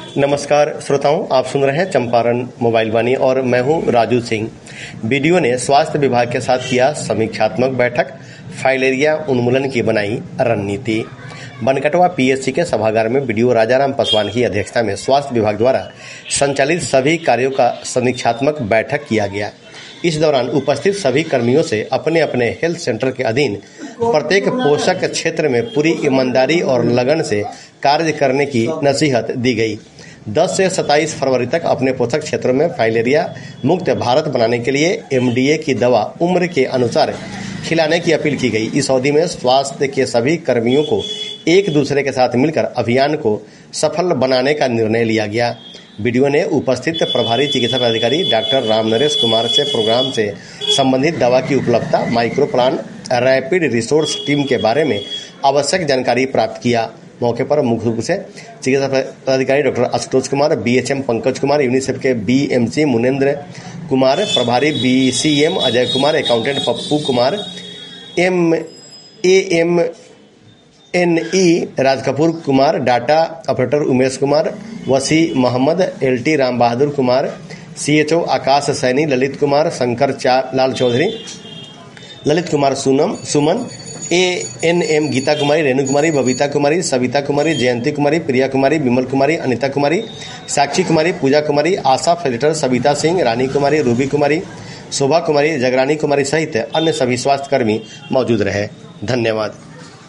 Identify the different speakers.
Speaker 1: नमस्कार श्रोताओं, आप सुन रहे हैं चंपारण मोबाइल वाणी और मैं हूं राजू सिंह। बीडीओ ने स्वास्थ्य विभाग के साथ किया समीक्षात्मक बैठक, फाइलेरिया उन्मूलन की बनाई रणनीति। बनकटवा पीएचसी के सभागार में बीडीओ राजाराम पासवान की अध्यक्षता में स्वास्थ्य विभाग द्वारा संचालित सभी कार्यों का समीक्षात्मक बैठक किया गया। इस दौरान उपस्थित सभी कर्मियों से अपने अपने हेल्थ सेंटर के अधीन प्रत्येक पोषक क्षेत्र में पूरी ईमानदारी और लगन से कार्य करने की नसीहत दी गई। 10 से 27 फरवरी तक अपने पोषक क्षेत्रों में फाइलेरिया मुक्त भारत बनाने के लिए एमडीए की दवा उम्र के अनुसार खिलाने की अपील की गई। इस अवधि में स्वास्थ्य के सभी कर्मियों को एक दूसरे के साथ मिलकर अभियान को सफल बनाने का निर्णय लिया गया। बीडीओ ने उपस्थित प्रभारी चिकित्सा पदाधिकारी डॉक्टर रामनरेश कुमार से प्रोग्राम से संबंधित दवा की उपलब्धता, micro plan, rapid resource team के बारे में आवश्यक जानकारी प्राप्त किया। मौके पर मुख्य रूप से चिकित्सा पदाधिकारी doctor Ashutosh Kumar, BHM Pankaj Kumar, UNICEF के बीएमसी मुनेंद्र कुमार, प्रभारी BCM Ajay Kumar, accountant Pappu Kumar, MAMNE Raj Kapoor Kumar, data operator Umesh Kumar, Wasi Mohammad, LT Ram Bahadur Kumar, CHO Akash Saini, Lalit Kumar, Shankar Lal Chaudhary, Lalit Kumar Suman, ANM Geeta Kumari, Renu Kumari, Babita Kumari, Savita Kumari, Jayanti Kumari, Priya Kumari, Vimal Kumari, Anita Kumari, Sakshi Kumari, Pooja Kumari, ASHA फेलिटर, Savita Singh, Rani Kumari, Ruby Kumari, Shobha Kumari, Jagrani Kumari सहित अन्य सभी स्वास्थ्य कर्मी मौजूद रहे। धन्यवाद।